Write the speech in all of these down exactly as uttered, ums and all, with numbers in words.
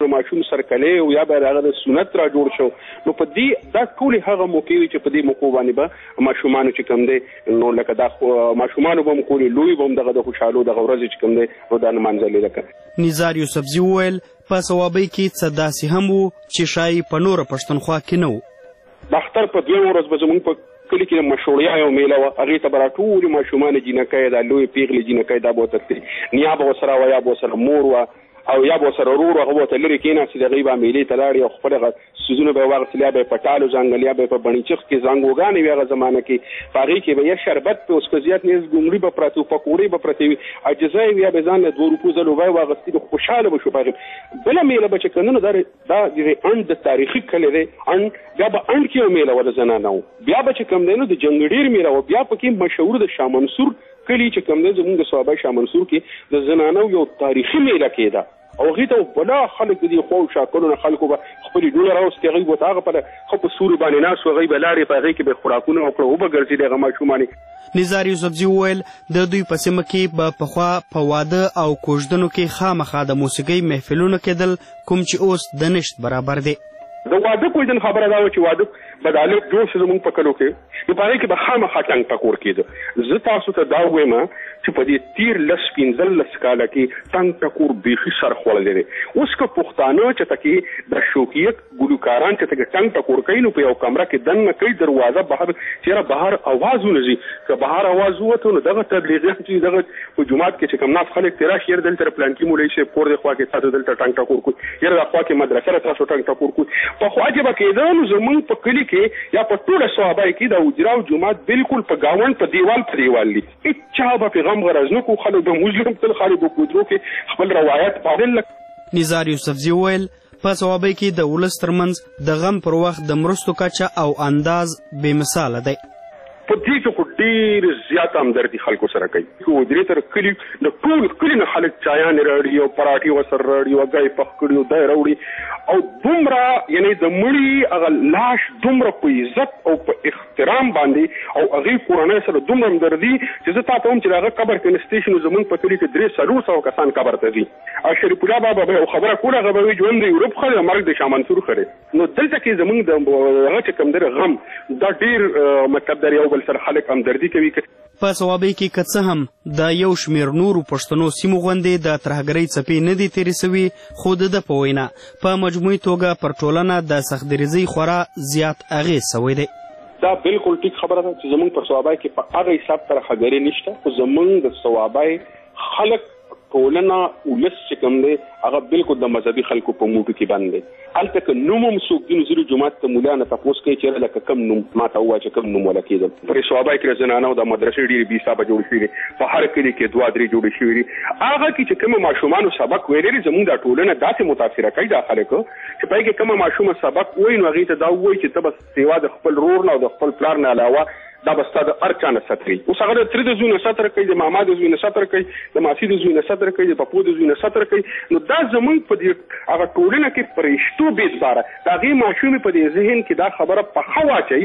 په ماشوم سرکلی او یا به هغه د سنت را جوړ شو. نو په دې دا ټولې هغه موقع وي چې په دې موقع باندې به ماشومانو چې کوم دی نو لکه دا ماشومانو به هم کولې لوی به هم دغه د خوشحالو دغه ورځې چې کوم دی نو دا نمانځلې لکه. نزار یوسفزي وویل په ثوابۍ کې څه داسې هم و چې ښایي په نوره پښتونخوا کې نه و. د اختر په دویمه ورځ به زموږ په کلي کې د مشوړیا یو میله وه، هغې ته به را ټولې ماشومان جینکۍ دا لویې پیغلې جینکۍ دا به ورته تللې، نیا به ورسره وه یا به ورسره مور وه او یا به ورسره ورور هغه به ورته لرې کېناستې د هغې به میلې ته لاړې او خپل هغه څیزونه به یې واخیستل، یا به یې په ټالو زنګل یا به یې په بڼیچخ کې زنګوګانې وي هغه زمانه کې، په هغې کې به یا شربت په اوس که زیات نیز ګونګړي به پراته وو، پکوړې به پرتې وي، اجزا یې وي یا به ځان له دوه روپو زلو به یې واخیستې نو خوشحاله به شو په هغې. بله میله به چې که نه نو دا دا د انډ د تاریخي کلی دی انډ، بیا به انډ کې یو میله وه د زنانهو، بیا به چې کوم دی نو د جنګډیر میله وه، بیا پکې مشهور د شاه منصور کلي چې کوم دی زموږ د صوابۍ شاه منصور کې د زنانو یو تاریخي میله کېده او هغې ته بلا خلک د دې خوا و شاکلو نه خلکو به خپلې ډوله راوستې، هغوی به هغه په ښه په سوري باندې ناست وو، هغوی به لاړې په هغې کې به خوراکونه وکړه، وبه ګرځېدې هغه ماشومانې. نزار یوسفزي وویل د دوی په سیمه کې به پخوا په واده او کوژدنو کې خامخا د موسیقۍ محفلونه کېدل، کوم چې اوس د نشت برابر دی. د واده کوژدن خبره دا وه چې واده به د الف جوړ شو زموږ په کلو کې، نو په هغې کې به خامخا ټنګ ټکور کېده. زه تاسو ته دا ووایم چې په دې تېر لس پنځلس کاله کې ټنګ ټکور بیخي سر خوړلی دی. اوس که پښتانه چې ته کې د شوقیت ګلوکاران چې ته ټنګ ټکور کوي نو په یو کمره کې دننه کوي، دروازه بهر چېرې بهر اواز ونځي، که بهر اواز ووته نو دغه تبلیغیان چې دغه په جومات کې چې کوم ناست خلک ترې راشي یاره دلته پلانکي مولوي صاحب کور دی خوا کې تاسو دلته ټنګ ټکور کوئ، یاره دا خوا کې مدرسه ده تاسو ټنګ ټکور کوئ. پخوا چې به کېده نو زموږ په کلي کې یا په ټوله صوابۍ کې د حجره او جومات بالکل په ګاونډ په دیوال په دیوال دي، هېچا به پرې غم غرض نه کوو، خلک به موزیم تل خالد و کوترو کې خپل روایت پالل. نزار یوسفزي وویل په صوابۍ کې د ولس ترمنځ د غم پر وخت د مرستو کچه او انداز بې مثاله دی. په دې کې خو ډېر زیات همدردي خلکو سره کوي، درې تر کلي د ټول کلي نه خلک چایانې راوړي او پراټې ورسره راوړي او هګۍ پخ کړي او دی راوړي او دومره یعنې د مړي هغه لاش دومره په عزت او په احترام باندې او هغې کورنۍ سره دومره همدردي چې زه تا ته هم چې د هغه قبر کې نستې شي نو زموږ په کلي کې درې څلور سوه کسان قبر ته ځي. او شریف الله بابا به یو خبره کوله هغه به وي ژوند د یورپ ښه دی مرګ د شاه منصور ښه دی. نو دلته کې زموږ د هغه چې کوم دی غم دا ډېر مطلب در یو بل سره خلک همدردي کوي. په صوابۍ کې که څه هم د یو شمېر نورو پښتنو سیمو غوندې د ترهګرۍ څپې نه دي تېرې سوي، خو د ده په وینا په مجموعي توګه پر ټولنه د سختدریځۍ خورا زیات اغېز سوی دی. دا بالکل ټیک خبره ده چې زموږ پر صوابۍ کې په هغه حساب ترهګرۍ نشته، خو زموږ د صوابۍ خلک ټولنه ولس چې کوم دی هغه بالکل د مذهبي خلکو په موټو کې بند دی. هلته که نوم هم څوک دي نو ځینې جومات ته ملا نه تپوس کوي چې لکه کم نوم ما ته ووایه چې کم نوم وله کېدل. پرې صوابۍ کې د زنانو د مدرسې ډېرې بې حسابه جوړې شوي دي، په هر کلي کې دوه درې جوړې شوي دي. هغه کې چې کومه ماشومانو سبق ویلی دي زموږ دا ټولنه داسې متاثره کوي دا خلک چې په هغې کې کومه ماشومه سبق وایي نو هغې ته دا ووایي چې ته به سیوا د خپل رور نه او د خپل پلار نه علاوه دا به ستا د هر چا نه ستر وي. اوس هغه د تره د زوی نه ستر کوي، د ماما د زوی نه ستر کوي، د ماسي د زوی نه ستر کوي، د پپو د زوی نه ستر کوي. نو دا زموږ په دې هغه ټولنه کې فرشتو بېساره د هغې ماشومې په دې ذهن کې دا خبره پخه واچوي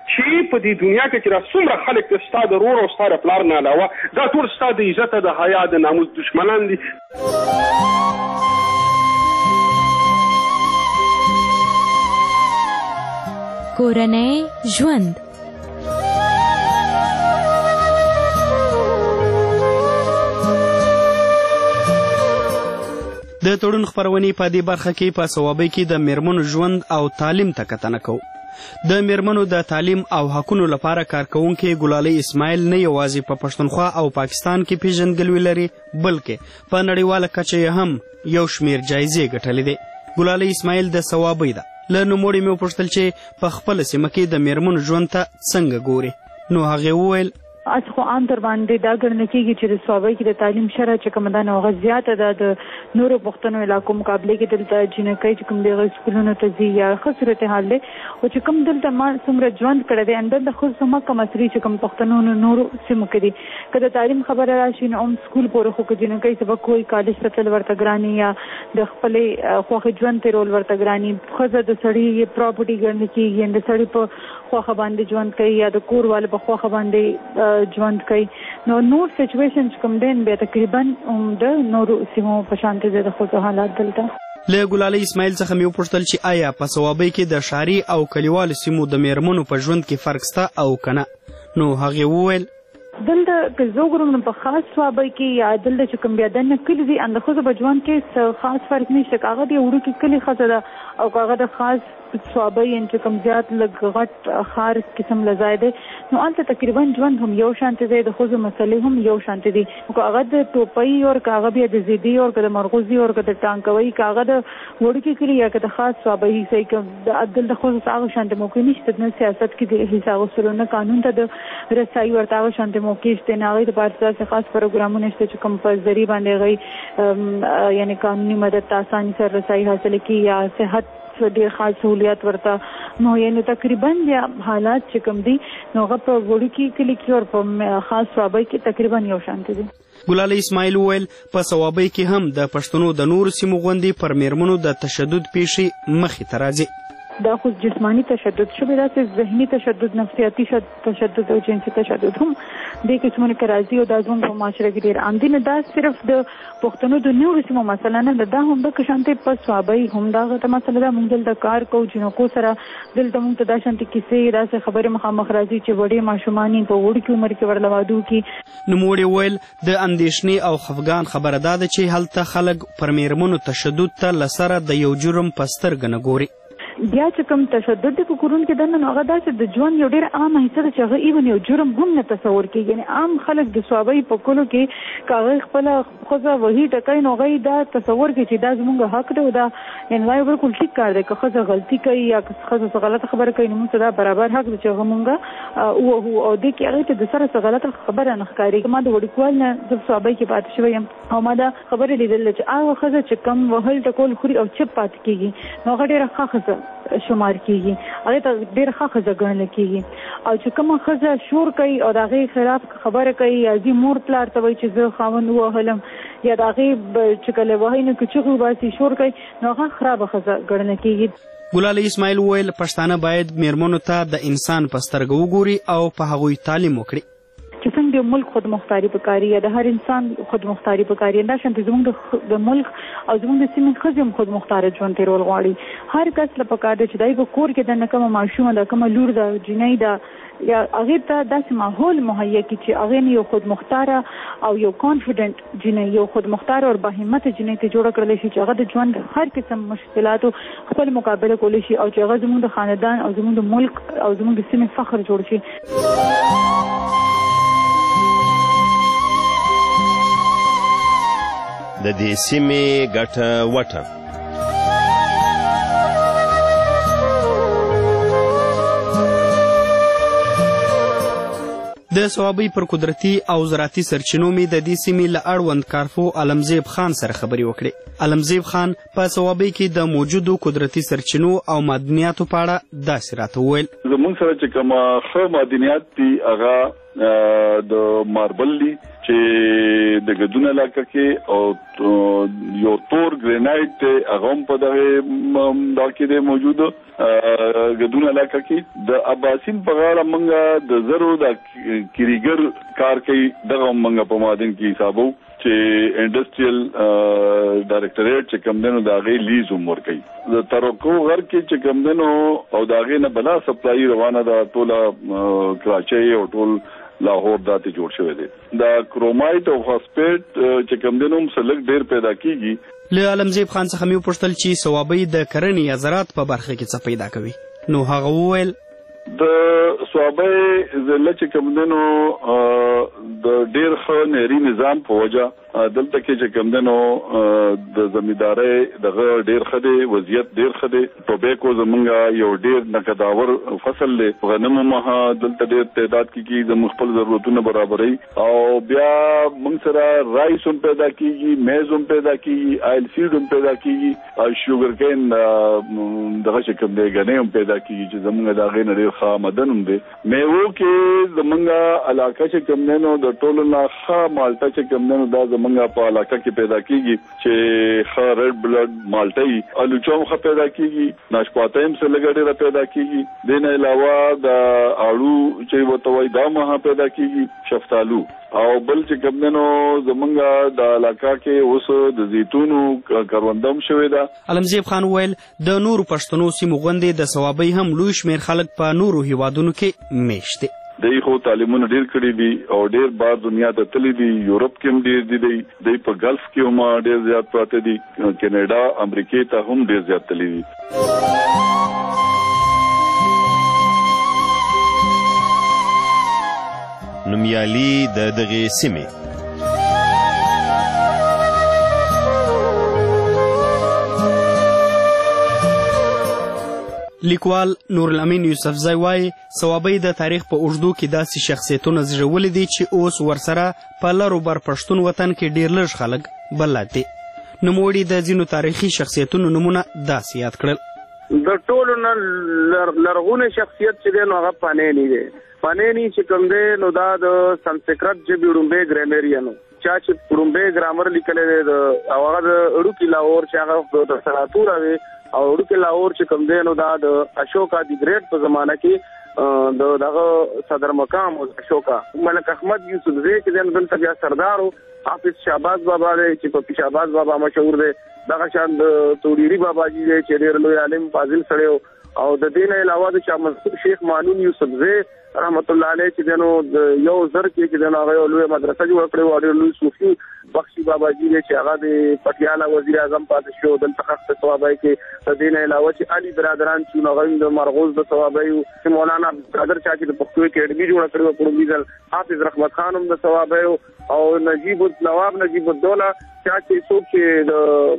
چې په دې دنیا کې چې را څومره خلک د ستا د رور او ستا د پلار نه علاوه دا ټول ستا د عزت د حیا د ناموس دشمنان دي. کورنۍ ژوند د تړون خپرونې په دې برخه کې په صوابۍ کې د میرمنو ژوند او تعلیم ته کتنه کوو. د میرمنو د تعلیم او حقونو لپاره کارکوونکې ګلالۍ اسماعیل نه یوازې په پښتونخوا او پاکستان کې پیژندګلوي لري بلکې په نړیواله کچه یې هم یو شمېر جایزې ګټلې دي. ګلالۍ اسماعیل د صوابۍ ده. له نوموړې مې وپوښتل چې په خپله سیمه کې د میرمنو ژوند ته څنګه ګوري، نو هغې وویل از خو عام تر باندې دا ګڼل کېږي چې د صوابۍ کې د تعلیم شرح چې کومه ده نو هغه زیاته ده د نورو پښتنو علاقو مقابلې کې. دلته جینکۍ چې کوم دی هغه سکولونو ته ځي یا ښه صورتحال دی، خو چې کوم دلته ما څومره ژوند کړی دی اندر د ښځو مکه مصري چې کوم پښتنو نورو سیمو کې دي که د تعلیم خبره راشي نو هم سکول پورې خو که جینکۍ سبق وایي کالج ته تلل ورته ګراني یا د خپلې خوښې ژوند تېرول ورته ګراني. ښځه د سړي پراپرټي ګڼل کېږي، د سړي په خوښه باندې ژوند کوي یا د کور والو په خوښه باندې ژوند کوي. نو نور سچویشن چې کوم دی بیا تقریبا د نورو سیمو په شان دي د ښځو حالات دلته. له ګلالۍ اسماعیل څخه مې وپوښتل چې آیا په صوابۍ کې د ښاري او کلیوالو سیمو د میرمنو په ژوند کې فرق شته او که نه؟ نو هغې وویل دلته که زه وګورم نو په خاص صوابۍ کې یا دلته چې کوم بیا دننه کلي دي د ښځو په ژوند کې څه خاص فرق نشته. که هغه د وړوکي کلي ښځه ده او که هغه د خاص صوابۍ یعنې چې کوم زیات لږ غټ ښار قسم له ځای دی نو هلته تقریبا ژوند هم یو شانتې دی، د ښځو مسلې هم یو شانتې دي. که هغه د ټوپۍ او که هغه بیا د زیدي او که د مرغوزي او که د ټانکوۍ که هغه د وړوکي کلي یا که د خاص صوابۍ حصه که دلته ښځو ته هغه شانتې موقع نشته، نه سیاست کې د حصه اخیستلو نه قانون ته د رسایي ورته هغه شانتې موقع شته، نه هغوی دپاره داسې خاص پروګرامونه شته چې کوم په ذریعې باندې هغوی یعنې قانوني مدد ته اساني سره رسایي حاصله کړي یا صحت ډېر خاص سهولیات ورته نو یعنې تقریبا بیا حالات چې کوم دي نو هغه په وړوکي کلي کې او په خاص صوابۍ کې تقریبا یو شانتې دي. ګلالۍ اسماعیل وویل په صوابۍ کې هم د پښتنو د نورو سیمو غوندې پر میرمنو د تشدد پیښې مخې ته راځي. دا خو جسمانی تشدد شوی، داسې ذهني تشدد، نفسیاتي تشدد او جنسي تشدد هم دې قسمونه کې راځي او دا زموږ په معاشره کې ډېر عام دي. نه دا صرف د پښتنو د نورو سیمو مسله نه ده، دا هم دغه شانتې په صوابۍ هم دغه مسله ده. موږ دلته کار کوو جنکو سره، دلته موږ ته دا شانتې کیسې داسې خبرې مخامخ راځي چې وړې ماشومان یې په وړوکي عمر کې ورله واده وکړي. نوموړې ویل د اندېښنې او خفګان خبره دا ده چې هلته خلک پر میرمنو تشدد ته له سره د یو جرم په سترګه نه ګوري. بیا چې کوم تشدد دی په کورونو کې دننه نو هغه داسې د ژوند یو ډېر عامه حصه ده چې هغه ایون یو جرم هم نه تصور کېږي. یعنې عام خلک د صوابۍ په کلو کې که هغوی خپله ښځه وهي ټکوي نو هغوی دا تصور کوي چې دا زموږ حق دی او دا یعنې دا یو بالکل ټیک کار دی. که ښځه غلطي کوي یا که ښځه څه غلطه خبره کوي نو موږ ته دا برابر حق دی چې هغه موږ ووهو او دې کې هغوی ته د سره څه غلطه خبره نه ښکارېږي. ما د وړوکوال نه زه صوابۍ کې پاتې شوی یم او ما دا خبرې لیدلې چې هغه ښځه چې کم وهل ټکول خوري او چپ پاتې کېږي نو هغه ډېره ښه ښځه شمار کېږي، هغې ته ډېره ښه ښځه ګڼله کېږي. او چې کومه ښځه شور کوي او د هغې خلاف خبره کوي یا ځي مور پلار ته وایي چې زه خاوند ووهلم یا د هغې چې کله وهي نو که چغې وباسي شور کوي نو هغه خرابه ښځه ګڼله کېږي. ګلالۍ اسماعیل وویل پښتانه باید میرمنو ته د انسان په سترګه وګوري او په هغوی تعلیم وکړي. چې څنګه د ملک خودمختاري پکاري یا د هر انسان خودمختاري پکاري دا شانتې زموږ د ملک او زموږ د سیمې ښځې هم خودمختاره ژوند تېرول غواړي. هر کس له پکار دی چې دی په کور کې دننه کومه ماشومه ده، کومه لور ده، جینۍ ده یا هغې ته داسې ماحول مهیا کړي چې هغې نه یو خودمختاره او یو کانفیډنټ جینۍ، یو خودمختاره او باهمته جینۍ ته جوړه کړلی شي چې هغه د ژوند هر قسم مشکلاتو خپل مقابله کولی شي او چې هغه زموږ د خاندان او زموږ د ملک او زموږ د سیمې فخر جوړ شي. د دې سیمې ګټه وټه. د صوابۍ پر قدرتي او زراعتي سرچینو مې د دې سیمې له اړوند کارپو علمزیب خان سره خبرې وکړې. علمزیب خان په صوابۍ کې د موجودو قدرتي سرچینو او معدنیاتو په اړه داسې راته وویل. زموږ سره چې کومه ښه معدنیات دي هغه د ماربل دي چې د ګدون علاقه کې او یو تور ګرینایټ هغه هم په دغه دا کې دی موجود. ګدون علاقه کې د اباسین په غاړه موږ د زرو د کریګر کار کوي دغه موږ په معدن کې حسابو چې انډسټریل ډایرکټریټ چې کوم دنو د هغې لیز هم ورکوي. د ترکو غر کې چې کوم دنو او د هغې نه بلا سپلایي روانه ده ټوله کراچۍ او ټول لاهور داتې جوړ شوی دی. دا کرومایټ او فاسفیټ چې کوم دنو هم سلک ډېر پیدا کېږي. له علمزیب خان څخه مې وپوښتل چې صوابۍ د کرنې یا زراعت په برخه کې څه پیدا کوي نو هغه وویل د صوابۍ ضلع چې کوم دنو د ډېر ښه نهري نظام په وجه دلته کې چې کوم دنو د زمیندارۍ دغه ډېر ښه دی، وضعیت ډېر ښه دی. ټوبیکو زمونږ یو ډېر نقداور فصل دی. غنمو مها دلته ډېر تعداد کې کېږي، زموږ خپل ضرورتونه برابروي. او بیا موږ سره رایس هم پیدا کېږي، میز هم پیدا کېږي، آیل سیډ هم پیدا کېږي او شوګر کین دغه چې کوم دی ګنۍ هم پیدا کېږي چې زمونږ د هغې نه ډېر ښه مدن هم دی. میوو کې زمونږ علاقه چې کوم دی نو د ټولو نه ښه مالټه چې کوم دی نو دا زمونږ په علاقه کې پیدا کیږي چې خا ریډ بلډ مالټي الوچوم خا پیدا کیږي ناشپاته هم څه لګړې پیدا کیږي دین علاوه د اړو چې وتوي دا مها پیدا کیږي شفتالو او بل چې کومنو زمونږ د علاقه کې اوس د زیتونو کروندم شوې ده. علمزیب خان ویل د نورو پښتنو سیمو غوندې د ثوابۍ هم لوی شمېر خلک په نورو هیوادونو کې میشت دي. دوی خو تعلیمونه ډېر کړي دي او ډېر بار دنیا ته تللي دي. یورپ کې هم ډېر دي دی دوی په ګلف کې هم ډېر زیات پراته دي. کینیډا امریکې ته هم ډېر زیات تللي دي. نومیالي د دغې سیمې لیکوال نورالامین یوسفزی وایي ثوابۍ د تاریخ په اوږدو کې داسې شخصیتونه زړولي دي چې اوس ورسره په لرو بر پښتون وطن کې ډېر لږ خلک بلد دي. نوموړي د ځینو تاریخي شخصیتونو نومونه داسې یاد کړل. د ټولو نه لرغونی شخصیت چې دی نو هغه پانیني دی. پانیني چې کوم دی نو دا د سنسکرت ژبې وړومبی ګرامریان چا چې وړومبی ګرامر لیکلی دی او هغه د اړوکي لاهور چې هغه د سناتوره دی او اړوکي لاهور چې کوم دی نو دا د اشوکا دی ګریټ په زمانه کې د دغه صدر مقام اشوکا ملک احمد یوسفزی چې دی نو دلته بیا سردار حافظ شهباز بابا دی چې په شهباز بابا مشهور دی. دغه شان د توریری باباجي دی چې ډېر لوی عالم فاضل سړی او د دې نه علاوه د شاه منصور شیخ مانون یوسفزی رحمت الله علیه چې دنو یو زر کې چې دنو هغه لوی مدرسه جوړ کړې و او لوی صوفي بخشي باباجي چې هغه د پټیاله وزیر اعظم پاتې شو دلته خاصه ثوابۍ کې د دې نه علاوه چې علي برادران چې نو غوښ د مرغوز د ثوابۍ چې مولانا قادر چا چې د پښتو اکیډمي جوړ کړې و په ډیزل حافظ رحمت خان هم د ثوابۍ او نجیب نواب نجیب الدوله چا چې څوک چې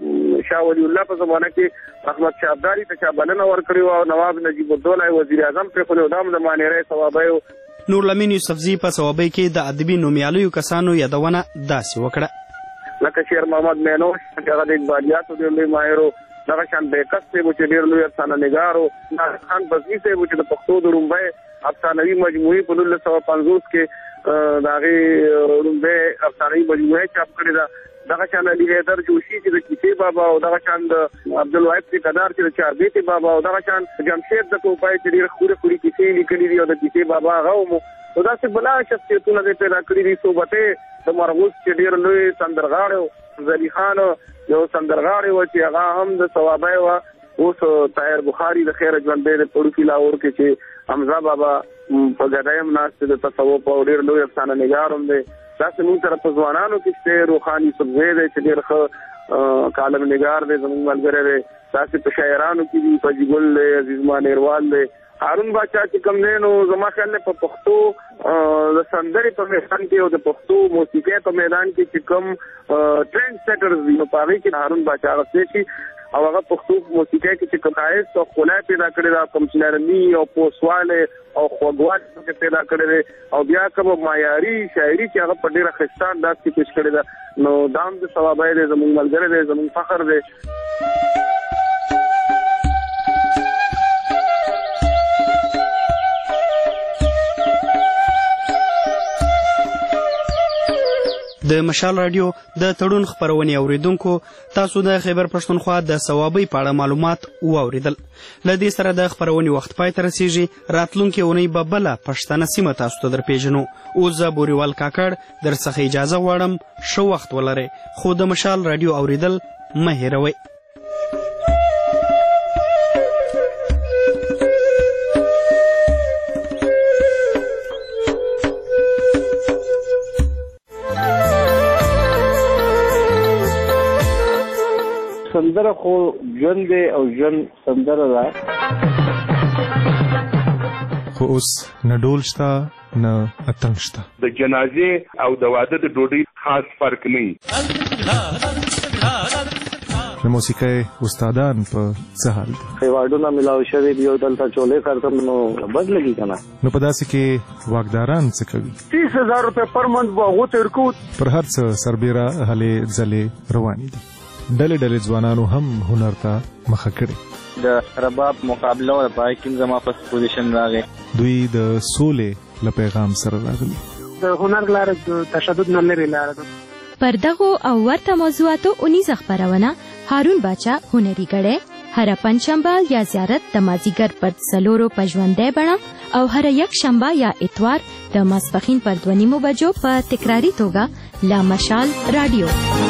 د شاه ولی الله په زمانه کې احمد شاه ابدالي ته چا بلنه ورکړې او نواب نجیب الدوله وزیر اعظم په خپل دام د مانیرې ثوابۍ. نورالامین یوسفزی په ثوابۍ کې د ادبي نومیالیو کسانو یادونه داسې وکړه لکه شیر محمد مینوش چې هغه د اقبالیاتو ډېر لوی ماهر و. دغه شان بیکس صاحب چې ډېر لوی افسانه نګار و. ناصر خان بزمي صاحب چې د پښتو د رومبۍ افسانوي مجموعې په نولس سوه پنځوس کې د هغې رومبۍ افسانوي مجموعې چاپ کړې ده. دغه شان علي حیدر جوشي چې د کیسې بابا او دغه شان د عبدالواحد ټیکهدار چې د چاربیتې بابا او دغه شان جمشید د ټوپای چې ډېر خورې خورې کیسې لیکلي دي او د کیسې بابا هغه مو نو داسې بلا شخصیتونه دې پیدا کړي دي. صوبتې د مرغوز چې ډېر لوی سندرغاړی و زلي خان یو سندرغاړی و چې هغه هم د ثوابۍ وه. اوس طاهر بخاري د خیره ژوندی د پړوکي لاهور کې چې حمزه بابا په ګدۍ هم ناست د تصوف او ډېر لوی افسانه نګار هم دی. داسې موږ سره په ځوانانو کې چې روخان یوسفزی دی چې ډېر ښه کالم نګار دی زموږ ملګری دی. داسې په شاعرانو کې دي فجي ګل دی عزیز مانیروال دی هارون باچا چې کوم دی نو زما خیال دی په پښتو د سندرې په میدان کې او د پښتو موسیقۍ په میدان کې چې کوم ټرینډ سیټرز دي نو په هغې کې هارون باچا اغوستی شي او هغه پښتو موسیقۍ کې چې کوم ښایست او ښکلا پیدا کړې ده کوم چې نرمي او پوسوالی او خوږوالی پیدا کړی دی او بیا کومه معیاري شاعري چې هغه په ډېره ښایسته انداز کې پیش کړې ده نو دا هم د ثوابۍ دی زموږ ملګری دی زموږ فخر دی. د مشال راډیو د تړون خپرونې اوریدونکو تاسو د خیبر پښتونخوا د ثوابۍ په اړه معلومات واوریدل. له دې سره د خپرونې وخت پای ته رسیږي. راتلونکې اونۍ به بله پښتنه سیمه تاسو ته در پیژنو. اوس زه بوریوال کاکړ در څخه اجازه غواړم. ښه وخت ولرئ خو د مشال راډیو اوریدل مه هېروئ. سندره خو ژوند دی او ژوند سندره ده خو اوس نه ډول شته نه اتڼ شته. د جنازې او د واده د ډوډۍ خاص فرق نه وي. د موسیقۍ استادان په څه حال دي؟ ایوارډونه میلاو شوي دي او دلته چولې کړتم نو بد لګي که نه. نو په داسې کې واکداران څه کوي؟ تیس هزار روپۍ پر منت به هغو ته ورکوو. پر هر څه سربیره هلې ځلې روانې دي. ډلې ډلې ځوانانو هم هنر ته مخه کړې. د رباب مقابله وه پای کې زما فرست پوزیشن راغی. دوی د سولې له پیغام سره راغلي. د هنر لاره د تشدد نه لرې لاره ده. پر دغو او ورته موضوعاتو اونیزه خپرونه هارون باچا هنري غړی هر پنځشنبه یا زیارت د مازیګر پر څلورو په ژوندۍ بڼه او هر یک شنبه یا اتوار د ماسپښین پر دوه نیمو بجو په تکراری توګه لا مشال رادیو.